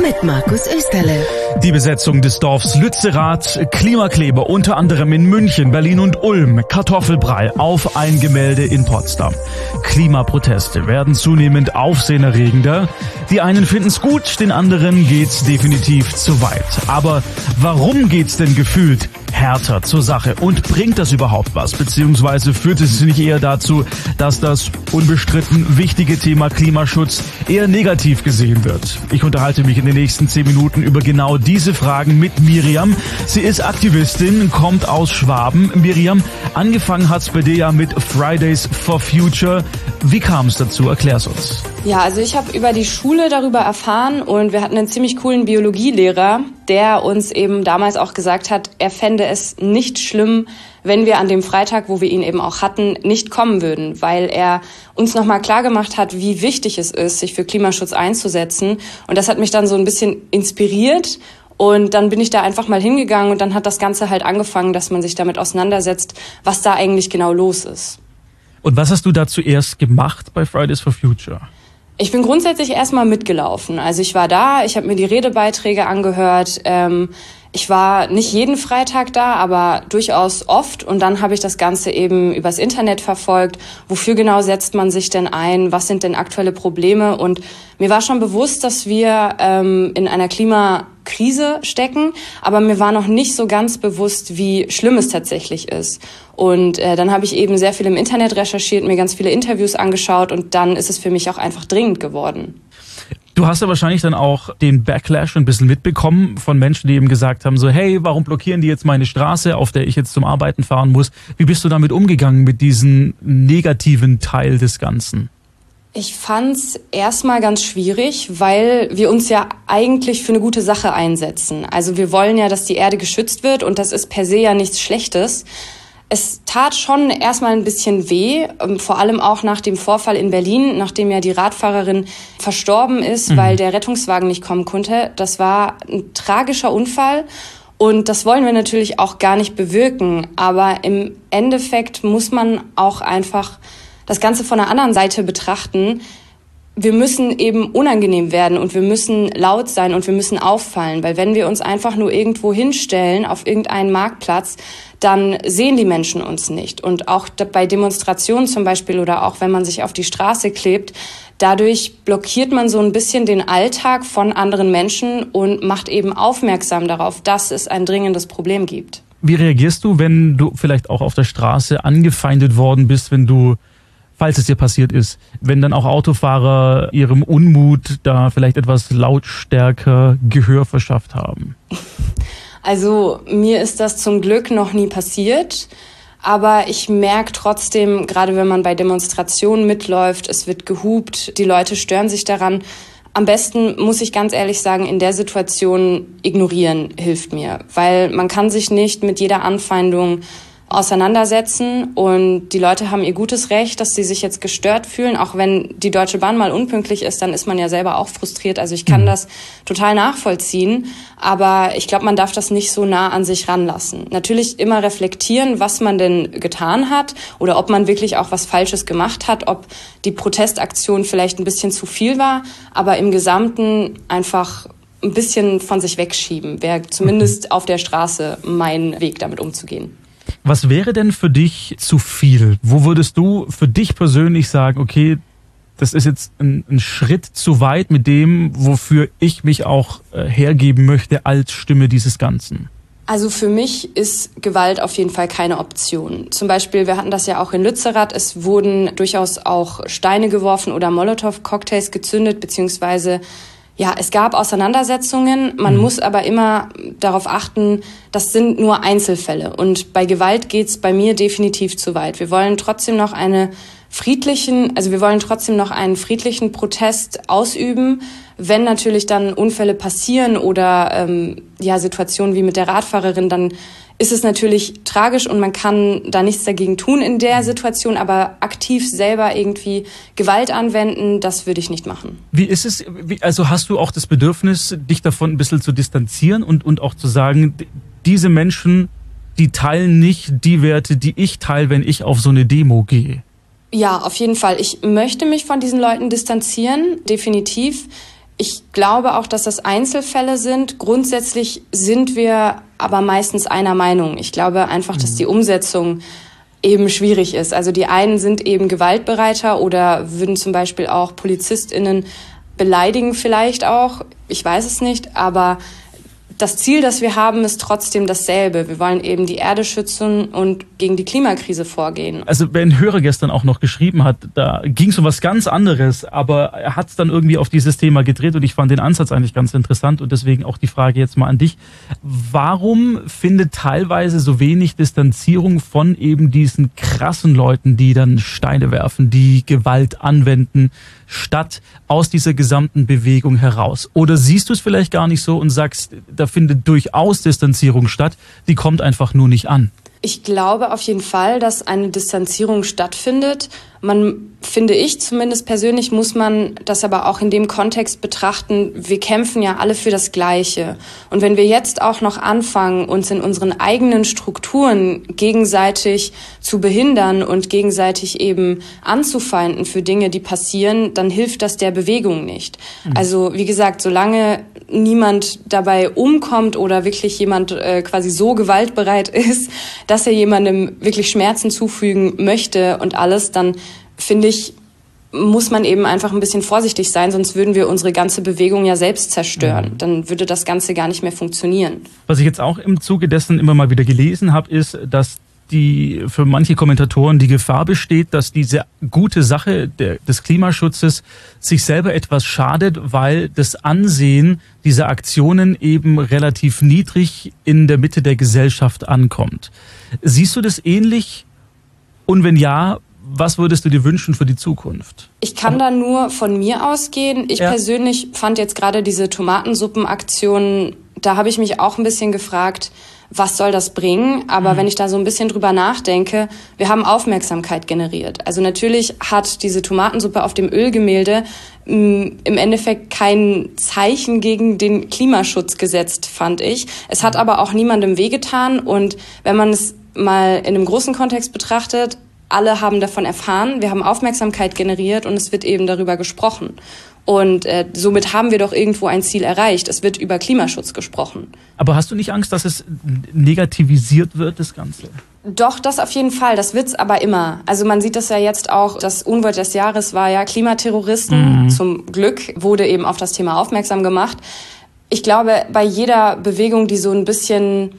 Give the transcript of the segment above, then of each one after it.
mit Markus Österle. Die Besetzung des Dorfs Lützerath, Klimakleber unter anderem in München, Berlin und Ulm, Kartoffelbrei auf ein Gemälde in Potsdam. Klimaproteste werden zunehmend aufsehenerregender. Die einen finden's gut, den anderen geht's definitiv zu weit. Aber warum geht's denn gefühlt härter zur Sache? Und bringt das überhaupt was? Beziehungsweise führt es nicht eher dazu, dass das unbestritten wichtige Thema Klimaschutz eher negativ gesehen wird? Ich unterhalte mich in den nächsten 10 Minuten über genau diese Fragen mit Miriam. Sie ist Aktivistin, kommt aus Schwaben. Miriam, angefangen hat's bei dir ja mit Fridays for Future. Wie kam es dazu? Erklär's uns. Ja, also ich habe über die Schule darüber erfahren und wir hatten einen ziemlich coolen Biologielehrer, der uns eben damals auch gesagt hat, er fände es nicht schlimm, wenn wir an dem Freitag, wo wir ihn eben auch hatten, nicht kommen würden, weil er uns nochmal klargemacht hat, wie wichtig es ist, sich für Klimaschutz einzusetzen. Und das hat mich dann so ein bisschen inspiriert. Und dann bin ich da einfach mal hingegangen und dann hat das Ganze halt angefangen, dass man sich damit auseinandersetzt, was da eigentlich genau los ist. Und was hast du da zuerst gemacht bei Fridays for Future? Ich bin grundsätzlich erstmal mitgelaufen. Also ich war da, ich habe mir die Redebeiträge angehört. Ich war nicht jeden Freitag da, aber durchaus oft. Und dann habe ich das Ganze eben übers Internet verfolgt. Wofür genau setzt man sich denn ein? Was sind denn aktuelle Probleme? Und mir war schon bewusst, dass wir in einer Klimakrise stecken. Aber mir war noch nicht so ganz bewusst, wie schlimm es tatsächlich ist. Und dann habe ich eben sehr viel im Internet recherchiert, mir ganz viele Interviews angeschaut. Und dann ist es für mich auch einfach dringend geworden. Du hast ja wahrscheinlich dann auch den Backlash ein bisschen mitbekommen von Menschen, die eben gesagt haben, so hey, warum blockieren die jetzt meine Straße, auf der ich jetzt zum Arbeiten fahren muss? Wie bist du damit umgegangen, mit diesem negativen Teil des Ganzen? Ich fand's erstmal ganz schwierig, weil wir uns ja eigentlich für eine gute Sache einsetzen. Also wir wollen ja, dass die Erde geschützt wird und das ist per se ja nichts Schlechtes. Es tat schon erstmal ein bisschen weh, vor allem auch nach dem Vorfall in Berlin, nachdem ja die Radfahrerin verstorben ist, weil der Rettungswagen nicht kommen konnte. Das war ein tragischer Unfall und das wollen wir natürlich auch gar nicht bewirken. Aber im Endeffekt muss man auch einfach das Ganze von der anderen Seite betrachten. Wir müssen eben unangenehm werden und wir müssen laut sein und wir müssen auffallen, weil wenn wir uns einfach nur irgendwo hinstellen auf irgendeinen Marktplatz, dann sehen die Menschen uns nicht. Und auch bei Demonstrationen zum Beispiel oder auch wenn man sich auf die Straße klebt, dadurch blockiert man so ein bisschen den Alltag von anderen Menschen und macht eben aufmerksam darauf, dass es ein dringendes Problem gibt. Wie reagierst du, wenn du vielleicht auch auf der Straße angefeindet worden bist, falls es dir passiert ist, wenn dann auch Autofahrer ihrem Unmut da vielleicht etwas lautstärker Gehör verschafft haben? Also mir ist das zum Glück noch nie passiert, aber ich merke trotzdem, gerade wenn man bei Demonstrationen mitläuft, es wird gehupt, die Leute stören sich daran. Am besten, muss ich ganz ehrlich sagen, in der Situation ignorieren hilft mir, weil man kann sich nicht mit jeder Anfeindung auseinandersetzen und die Leute haben ihr gutes Recht, dass sie sich jetzt gestört fühlen. Auch wenn die Deutsche Bahn mal unpünktlich ist, dann ist man ja selber auch frustriert. Also ich kann das total nachvollziehen, aber ich glaube, man darf das nicht so nah an sich ranlassen. Natürlich immer reflektieren, was man denn getan hat oder ob man wirklich auch was Falsches gemacht hat, ob die Protestaktion vielleicht ein bisschen zu viel war, aber im Gesamten einfach ein bisschen von sich wegschieben. Wäre zumindest auf der Straße mein Weg, damit umzugehen. Was wäre denn für dich zu viel? Wo würdest du für dich persönlich sagen, okay, das ist jetzt ein Schritt zu weit mit dem, wofür ich mich auch hergeben möchte als Stimme dieses Ganzen? Also für mich ist Gewalt auf jeden Fall keine Option. Zum Beispiel, wir hatten das ja auch in Lützerath, es wurden durchaus auch Steine geworfen oder Molotow-Cocktails gezündet, beziehungsweise ja, es gab Auseinandersetzungen, man muss aber immer darauf achten, das sind nur Einzelfälle. Und bei Gewalt geht's bei mir definitiv zu weit. Wir wollen trotzdem noch einen friedlichen Protest ausüben. Wenn natürlich dann Unfälle passieren oder Situationen wie mit der Radfahrerin, dann ist es natürlich tragisch und man kann da nichts dagegen tun in der Situation, aber aktiv selber irgendwie Gewalt anwenden, das würde ich nicht machen. Wie ist es, also hast du auch das Bedürfnis, dich davon ein bisschen zu distanzieren und auch zu sagen, diese Menschen, die teilen nicht die Werte, die ich teile, wenn ich auf so eine Demo gehe? Ja, auf jeden Fall. Ich möchte mich von diesen Leuten distanzieren, definitiv. Ich glaube auch, dass das Einzelfälle sind. Grundsätzlich sind wir aber meistens einer Meinung. Ich glaube einfach, dass die Umsetzung eben schwierig ist. Also die einen sind eben gewaltbereiter oder würden zum Beispiel auch PolizistInnen beleidigen vielleicht auch. Ich weiß es nicht, aber das Ziel, das wir haben, ist trotzdem dasselbe. Wir wollen eben die Erde schützen und gegen die Klimakrise vorgehen. Also wer ein Hörer gestern auch noch geschrieben hat, da ging es um was ganz anderes, aber er hat es dann irgendwie auf dieses Thema gedreht und ich fand den Ansatz eigentlich ganz interessant und deswegen auch die Frage jetzt mal an dich. Warum findet teilweise so wenig Distanzierung von eben diesen krassen Leuten, die dann Steine werfen, die Gewalt anwenden, statt aus dieser gesamten Bewegung heraus? Oder siehst du es vielleicht gar nicht so und sagst, da findet durchaus Distanzierung statt, die kommt einfach nur nicht an? Ich glaube auf jeden Fall, dass eine Distanzierung stattfindet. Finde ich zumindest persönlich, muss man das aber auch in dem Kontext betrachten, wir kämpfen ja alle für das Gleiche. Und wenn wir jetzt auch noch anfangen, uns in unseren eigenen Strukturen gegenseitig zu behindern und gegenseitig eben anzufeinden für Dinge, die passieren, dann hilft das der Bewegung nicht. Also wie gesagt, solange niemand dabei umkommt oder wirklich jemand quasi so gewaltbereit ist, dass er jemandem wirklich Schmerzen zufügen möchte und alles, dann finde ich, muss man eben einfach ein bisschen vorsichtig sein, sonst würden wir unsere ganze Bewegung ja selbst zerstören. Dann würde das Ganze gar nicht mehr funktionieren. Was ich jetzt auch im Zuge dessen immer mal wieder gelesen habe, ist, dass für manche Kommentatoren die Gefahr besteht, dass diese gute Sache des Klimaschutzes sich selber etwas schadet, weil das Ansehen dieser Aktionen eben relativ niedrig in der Mitte der Gesellschaft ankommt. Siehst du das ähnlich? Und wenn ja, was würdest du dir wünschen für die Zukunft? Ich kann da nur von mir ausgehen. Ich persönlich fand jetzt gerade diese Tomatensuppenaktion, da habe ich mich auch ein bisschen gefragt, was soll das bringen? Aber wenn ich da so ein bisschen drüber nachdenke, wir haben Aufmerksamkeit generiert. Also natürlich hat diese Tomatensuppe auf dem Ölgemälde im Endeffekt kein Zeichen gegen den Klimaschutz gesetzt, fand ich. Es hat aber auch niemandem wehgetan. Und wenn man es mal in einem großen Kontext betrachtet, alle haben davon erfahren, wir haben Aufmerksamkeit generiert und es wird eben darüber gesprochen. Und somit haben wir doch irgendwo ein Ziel erreicht. Es wird über Klimaschutz gesprochen. Aber hast du nicht Angst, dass es negativisiert wird, das Ganze? Doch, das auf jeden Fall. Das wird's aber immer. Also man sieht das ja jetzt auch, das Unwort des Jahres war ja Klimaterroristen. Zum Glück wurde eben auf das Thema aufmerksam gemacht. Ich glaube, bei jeder Bewegung, die so ein bisschen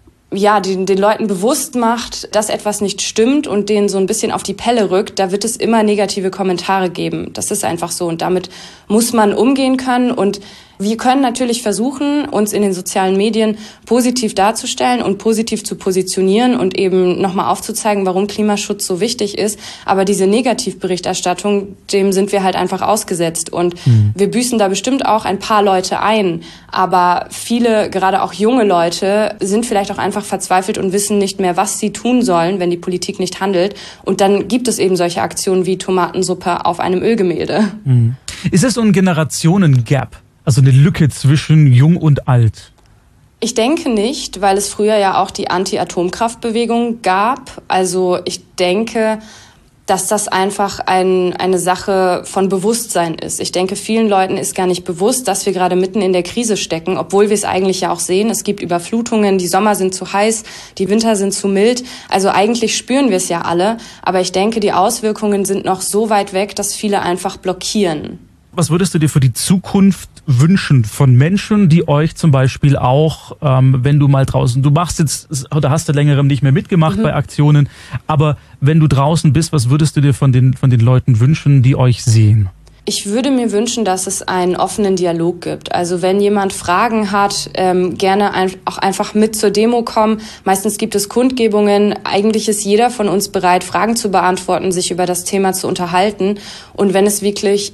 den Leuten bewusst macht, dass etwas nicht stimmt und denen so ein bisschen auf die Pelle rückt, da wird es immer negative Kommentare geben. Das ist einfach so und damit muss man umgehen können und wir können natürlich versuchen, uns in den sozialen Medien positiv darzustellen und positiv zu positionieren und eben nochmal aufzuzeigen, warum Klimaschutz so wichtig ist. Aber diese Negativberichterstattung, dem sind wir halt einfach ausgesetzt. Und wir büßen da bestimmt auch ein paar Leute ein. Aber viele, gerade auch junge Leute, sind vielleicht auch einfach verzweifelt und wissen nicht mehr, was sie tun sollen, wenn die Politik nicht handelt. Und dann gibt es eben solche Aktionen wie Tomatensuppe auf einem Ölgemälde. Ist es so ein Generationen-Gap? Also eine Lücke zwischen Jung und Alt? Ich denke nicht, weil es früher ja auch die Anti-Atomkraftbewegung gab. Also ich denke, dass das einfach eine Sache von Bewusstsein ist. Ich denke, vielen Leuten ist gar nicht bewusst, dass wir gerade mitten in der Krise stecken, obwohl wir es eigentlich ja auch sehen. Es gibt Überflutungen, die Sommer sind zu heiß, die Winter sind zu mild. Also eigentlich spüren wir es ja alle. Aber ich denke, die Auswirkungen sind noch so weit weg, dass viele einfach blockieren. Was würdest du dir für die Zukunft wünschen von Menschen, die euch zum Beispiel auch, wenn du mal draußen, du machst jetzt oder hast du längerem nicht mehr mitgemacht bei Aktionen, aber wenn du draußen bist, was würdest du dir von den Leuten wünschen, die euch sehen? Ich würde mir wünschen, dass es einen offenen Dialog gibt. Also wenn jemand Fragen hat, gerne auch einfach mit zur Demo kommen. Meistens gibt es Kundgebungen. Eigentlich ist jeder von uns bereit, Fragen zu beantworten, sich über das Thema zu unterhalten. Und wenn es wirklich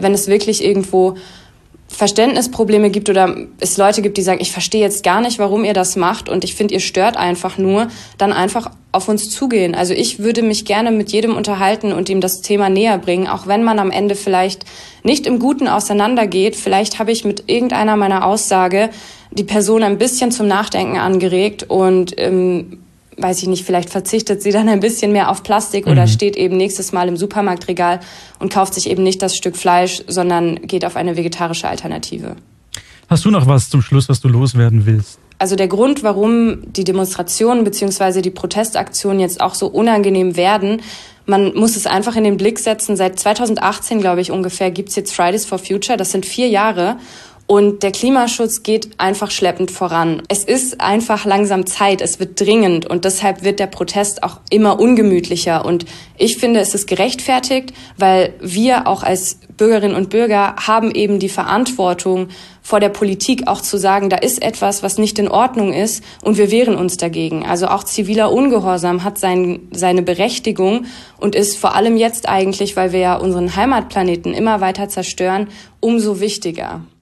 irgendwo Verständnisprobleme gibt oder es Leute gibt, die sagen, ich verstehe jetzt gar nicht, warum ihr das macht und ich finde, ihr stört einfach nur, dann einfach auf uns zugehen. Also ich würde mich gerne mit jedem unterhalten und ihm das Thema näher bringen, auch wenn man am Ende vielleicht nicht im Guten auseinandergeht. Vielleicht habe ich mit irgendeiner meiner Aussage die Person ein bisschen zum Nachdenken angeregt und weiß ich nicht, vielleicht verzichtet sie dann ein bisschen mehr auf Plastik oder steht eben nächstes Mal im Supermarktregal und kauft sich eben nicht das Stück Fleisch, sondern geht auf eine vegetarische Alternative. Hast du noch was zum Schluss, was du loswerden willst? Also der Grund, warum die Demonstrationen bzw. die Protestaktionen jetzt auch so unangenehm werden, man muss es einfach in den Blick setzen. Seit 2018, glaube ich, ungefähr gibt's jetzt Fridays for Future. Das sind 4 Jahre. Und der Klimaschutz geht einfach schleppend voran. Es ist einfach langsam Zeit, es wird dringend und deshalb wird der Protest auch immer ungemütlicher. Und ich finde, es ist gerechtfertigt, weil wir auch als Bürgerinnen und Bürger haben eben die Verantwortung vor der Politik auch zu sagen, da ist etwas, was nicht in Ordnung ist und wir wehren uns dagegen. Also auch ziviler Ungehorsam hat seine Berechtigung und ist vor allem jetzt eigentlich, weil wir ja unseren Heimatplaneten immer weiter zerstören, umso wichtiger.